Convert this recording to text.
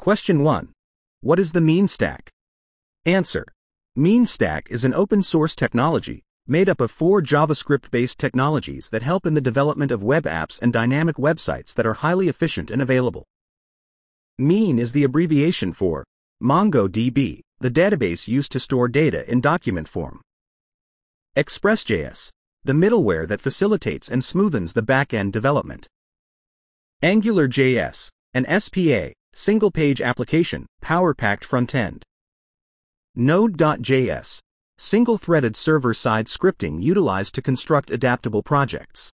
Question 1. What is the MeanStack? Answer. MeanStack is an open-source technology made up of 4 JavaScript-based technologies that help in the development of web apps and dynamic websites that are highly efficient and available. Mean is the abbreviation for MongoDB, the database used to store data in document form. ExpressJS, the middleware that facilitates and smoothens the back-end development. AngularJS, an SPA, single-page application, power-packed front-end. Node.js, single-threaded server-side scripting utilized to construct adaptable projects.